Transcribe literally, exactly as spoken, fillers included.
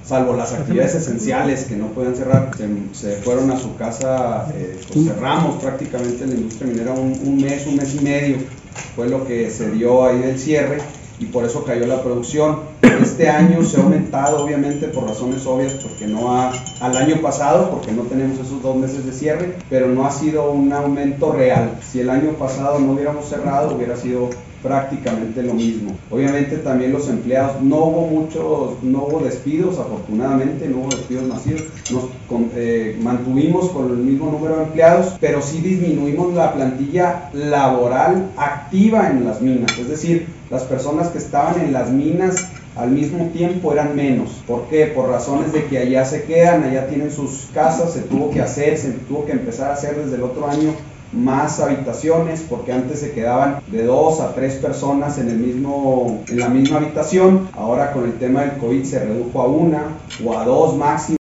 salvo las actividades esenciales que no pueden cerrar, se, se fueron a su casa, eh, pues cerramos prácticamente la industria minera un, un mes, un mes y medio, fue lo que se dio ahí del cierre, y por eso cayó la producción. Este año se ha aumentado, obviamente, por razones obvias, porque no ha, al año pasado, porque no tenemos esos dos meses de cierre, pero no ha sido un aumento real. Si el año pasado no hubiéramos cerrado, hubiera sido prácticamente lo mismo. Obviamente también los empleados, no hubo muchos, no hubo despidos, afortunadamente, no hubo despidos masivos, nos con, eh, mantuvimos con el mismo número de empleados, pero sí disminuimos la plantilla laboral activa en las minas, es decir, las personas que estaban en las minas al mismo tiempo eran menos. ¿Por qué? Por razones de que allá se quedan, allá tienen sus casas, se tuvo que hacer, se tuvo que empezar a hacer desde el otro año más habitaciones, porque antes se quedaban de dos a tres personas en el mismo, en la misma habitación. Ahora con el tema del COVID se redujo a una o a dos máximo.